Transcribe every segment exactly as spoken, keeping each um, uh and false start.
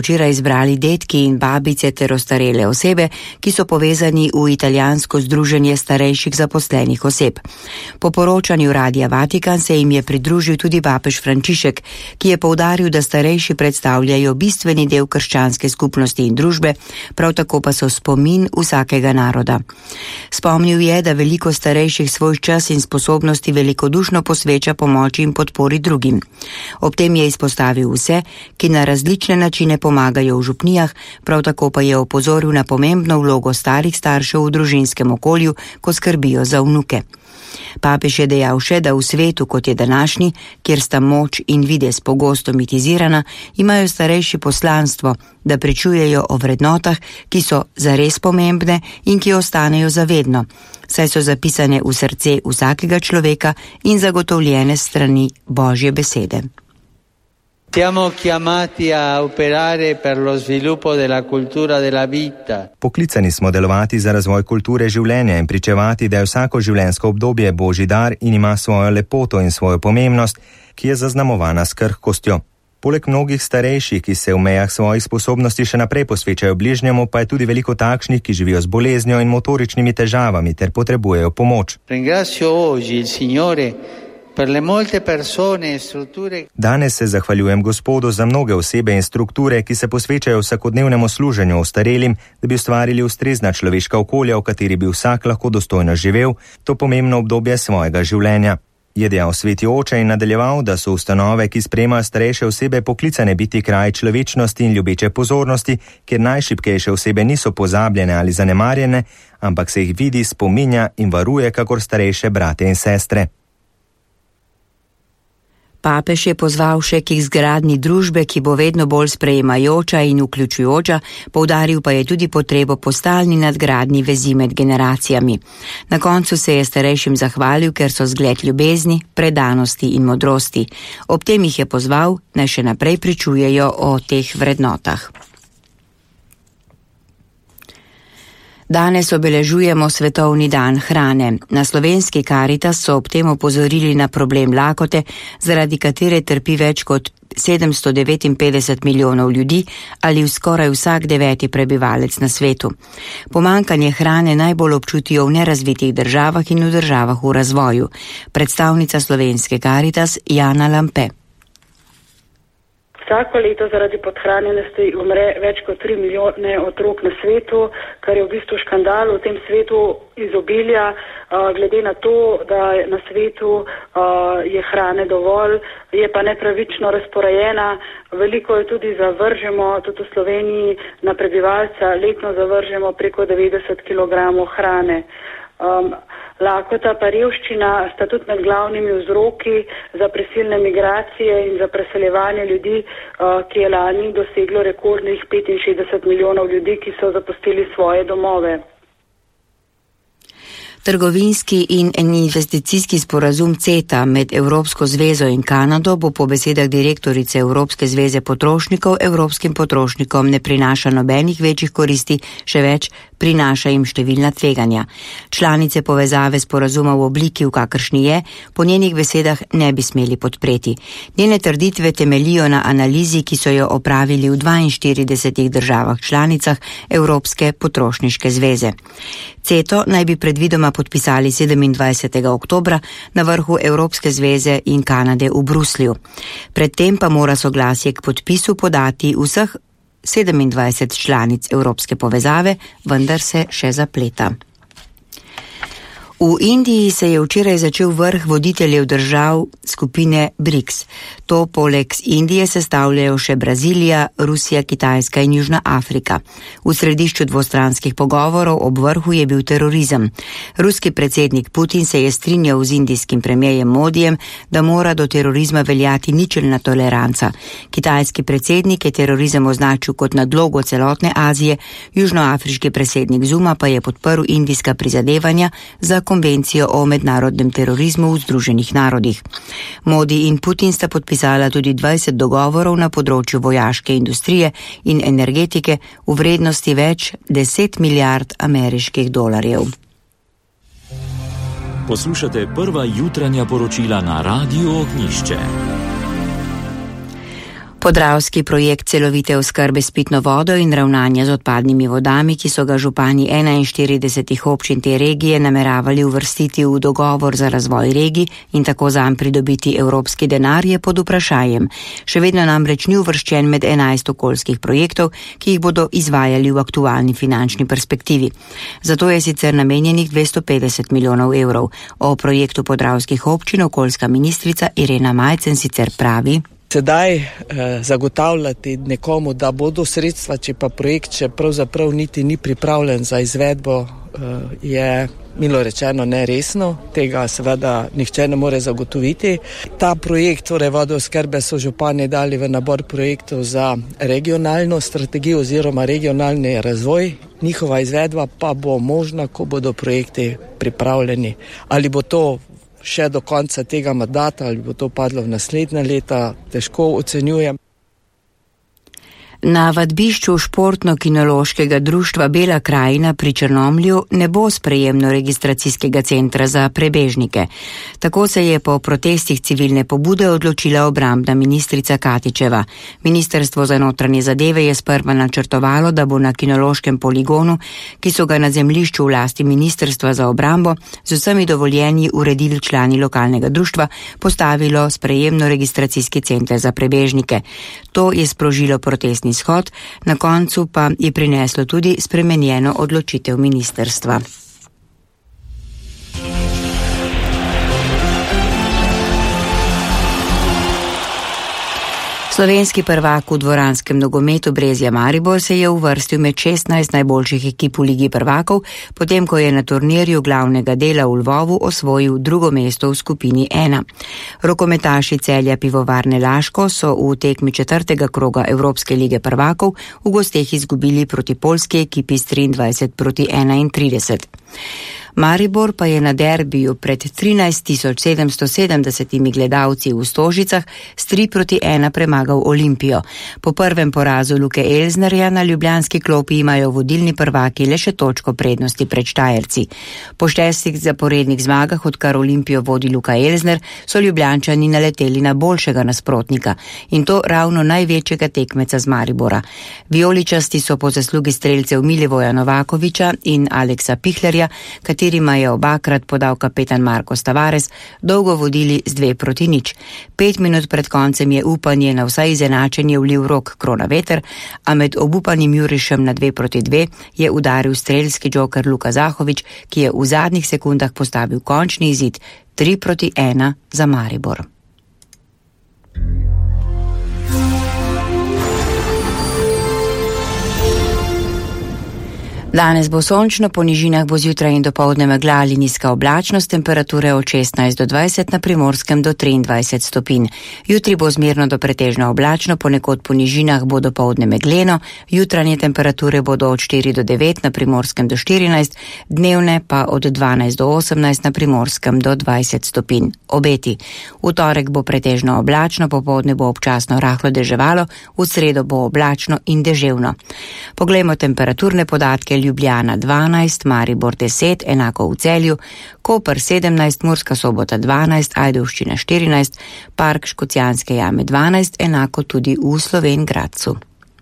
Včeraj izbrali dedki in babice ter ostarele osebe, ki so povezani v italijansko združenje starejših zaposlenih oseb. Po poročanju Radia Vatikan se jim je pridružil tudi papež Frančišek, ki je poudaril, da starejši predstavljajo bistveni del krščanske skupnosti in družbe, prav tako pa so spomin vsakega naroda. Spomnil je, da veliko starejših svoj čas in sposobnosti velikodušno posveča pomoči in podpori drugim. Ob tem je izpostavil vse, ki na različne načine pomagajo v župnijah, prav tako pa je opozoril na pomembno vlogo starih staršev v družinskem okolju, ko skrbijo za vnuke. Papež je dejal še, da v svetu, kot je današnji, kjer sta moč in videz pogosto mitizirana, imajo starejši poslanstvo, da pričujejo o vrednotah, ki so zares pomembne in ki ostanejo zavedno, saj so zapisane v srce vsakega človeka in zagotovljene strani Božje besede. Siamo chiamati a operare per lo sviluppo della cultura della vita. Poklicani smo delovati za razvoj kulture življenja in pričevati, da je vsako življenjsko obdobje Božji dar in ima svojo lepoto in svojo pomembnost, ki je zaznamovana s krhkostjo. Poleg mnogih starejših, ki se v mejah svojih sposobnosti še naprej posvečajo bližnjemu, pa je tudi veliko takšnih, ki živijo z boleznjo in motoričnimi težavami ter potrebujejo pomoč. Ringrazio oggi il Signore per le molte persone e strutture. Danes se zahvaljujem Gospodu za mnoge osebe in strukture, ki se posvečajo vsakodnevnemu služenju ostarelim, da bi ustvarili ustrezna človeška okolja, v kateri bi vsak lahko dostojno živel to pomembno obdobje svojega življenja. Je dejal sveti oče in nadaljeval, da so ustanove, ki sprejemajo starejše osebe, poklicane biti kraj človečnosti in ljubeče pozornosti, kjer najšibkejše osebe niso pozabljene ali zanemarjene, ampak se jih vidi, spominja in varuje kakor starejše brate in sestre. Papež je pozval še k izgradnji družbe, ki bo vedno bolj sprejemajoča in vključujoča, poudaril pa je tudi potrebo po stalni nadgradnji vezi med generacijami. Na koncu se je starejšim zahvalil, ker so zgled ljubezni, predanosti in modrosti. Ob tem jih je pozval, naj še naprej pričujejo o teh vrednotah. Danes obeležujemo Svetovni dan hrane. Na slovenski Karitas so ob tem opozorili na problem lakote, zaradi katere trpi več kot sedemsto devetinpetdeset milijonov ljudi ali skoraj vsak deveti prebivalec na svetu. Pomanjkanje hrane najbolj občutijo v nerazvitih državah in v državah v razvoju. Predstavnica slovenske Karitas Jana Lampe. Vsako leto zaradi podhranjenosti umre več kot tri milijone otrok na svetu, kar je v bistvu škandal v tem svetu izobilja, glede na to, da na svetu je hrane dovolj, je pa nepravično razporejena. Veliko je tudi zavržemo, tudi v Sloveniji na prebivalca letno zavržemo preko devetdeset kilogramov hrane. Um, lakota pa revščina sta tudi med glavnimi vzroki za prisilne migracije in za preseljevanje ljudi, uh, ki je lani doseglo rekordnih petinšestdeset milijonov ljudi, ki so zapustili svoje domove. Trgovinski in investicijski sporazum CETA med Evropsko zvezo in Kanado bo po besedah direktorice Evropske zveze potrošnikov evropskim potrošnikom ne prinaša nobenih večjih koristi, še več, prinaša jim številna tveganja. Članice povezave sporazuma v obliki, v kakršni je, po njenih besedah ne bi smeli podpreti. Njene trditve temeljijo na analizi, ki so jo opravili v dvainštiridesetih državah članicah Evropske potrošniške zveze. CETO naj bi predvidoma podpisali sedemindvajsetega oktobra na vrhu Evropske zveze in Kanade v Bruslju. Predtem pa mora soglasje k podpisu podati vseh sedemindvajset članic Evropske povezave, vendar se še zapleta. V Indiji se je včeraj začel vrh voditeljev držav skupine BRICS. To poleg Indije sestavljajo še Brazilija, Rusija, Kitajska in Južna Afrika. V središču dvostranskih pogovorov ob vrhu je bil terorizem. Ruski predsednik Putin se je strinjal z indijskim premijerjem Modijem, da mora do terorizma veljati ničelna toleranca. Kitajski predsednik je terorizem označil kot nadlogo celotne Azije, južnoafriški predsednik Zuma pa je podprl indijska prizadevanja za konvencijo o mednarodnem terorizmu v Združenih narodih. Modi in Putin sta podpisala tudi dvajset dogovorov na področju vojaške industrije in energetike v vrednosti več deset milijard ameriških dolarjev. Poslušate prva jutranja poročila na Radiu Ognjišče. Podravski projekt celovite oskrbe s pitno vodo in ravnanja z odpadnimi vodami, ki so ga župani enainštiridesetih občin te regije nameravali uvrstiti v dogovor za razvoj regij in tako zanj pridobiti evropski denar, je pod vprašanjem. Še vedno namreč ni uvrščen med enajst okoljskih projektov, ki jih bodo izvajali v aktualni finančni perspektivi. Zato je sicer namenjenih dvesto petdeset milijonov evrov. O projektu podravskih občin okoljska ministrica Irena Majcen sicer pravi: Sedaj eh, zagotavljati nekomu, da bodo sredstva, če pa projekt še pravzaprav niti ni pripravljen za izvedbo, eh, je milo rečeno neresno. Tega seveda nihče ne more zagotoviti. Ta projekt, torej vodooskrbe, so župani dali v nabor projektov za regionalno strategijo oziroma regionalni razvoj. Njihova izvedba pa bo možna, ko bodo projekti pripravljeni. Ali bo to še do konca tega mandata, ali bo to padlo v naslednja leta, težko ocenjujem. Na vadbišču Športno-kinološkega društva Bela krajina pri Črnomlju ne bo sprejemno-registracijskega centra za prebežnike. Tako se je po protestih civilne pobude odločila obrambna ministrica Katičeva. Ministrstvo za notranje zadeve je sprva načrtovalo, da bo na kinološkem poligonu, ki so ga na zemljišču v lasti ministrstva za obrambo, z vsemi dovoljenji uredili člani lokalnega društva, postavilo sprejemno-registracijski center za prebežnike. To je sprožilo protestni shod, na koncu pa je prineslo tudi spremenjeno odločitev ministrstva. Slovenski prvak v dvoranskem nogometu Brezja Maribor se je uvrstil med šestnajst najboljših ekip v Ligi prvakov, potem ko je na turnirju glavnega dela v Lvovu osvojil drugo mesto v skupini ena. Rokometaši Celja Pivovarne Laško so v tekmi četrtega kroga Evropske lige prvakov v gosteh izgubili proti poljski ekipi s triindvajset proti enaintrideset. Maribor pa je na derbiju pred trinajst tisoč sedemsto sedemdesetimi gledalci v Stožicah s tri proti ena premagal Olimpijo. Po prvem porazu Luke Elznerja na ljubljanski klopi imajo vodilni prvaki le še točko prednosti pred Štajerci. Po šestih zaporednih zmagah, odkar Olimpijo vodi Luka Elzner, so Ljubljančani naleteli na boljšega nasprotnika in to ravno največjega tekmeca z Maribora. Vijoličasti so po zaslugi strelcev Milivoja Novakoviča in Aleksa Pihlerja, katerima je obakrat podal kapetan Marko Tavares, dolgo vodili z dve proti nič. Pet minut pred koncem je upanje na vsaj izenačenje vlil Rok Kronaveter, a med obupanim jurišem na dve proti dve je udaril strelski džoker Luka Zahovič, ki je v zadnjih sekundah postavil končni izid tri proti ena za Maribor. Danes bo sončno, po nižinah bo zjutraj in dopoldne megla ali nizka oblačnost, temperature od šestnajst do dvajset, na Primorskem do triindvajset stopinj. Jutri bo zmerno do pretežno oblačno, ponekod po nižinah bo dopoldne megleno, jutranje temperature bodo od štiri do devet, na Primorskem do štirinajst, dnevne pa od dvanajst do osemnajst, na Primorskem do dvajset stopinj. Obeti. V torek bo pretežno oblačno, popoldne bo občasno rahlo deževalo, v sredo bo oblačno in deževno. Poglejmo temperaturne podatke. Ljubljana dvanajst, Maribor deset, enako v Celju, Koper sedemnajst, Murska Sobota dvanajst, Ajdovščina štirinajst, Park Škocjanske jame dvanajst, enako tudi v Slovenj Gradcu.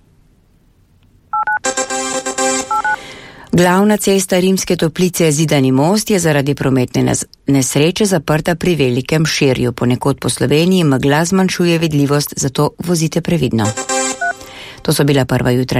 Glavna cesta Rimske Toplice Zidani most je zaradi prometne nesreče zaprta pri Velikem Širju. Ponekod po Sloveniji megla zmanjšuje vidljivost, zato vozite previdno. To so bila prva jutra.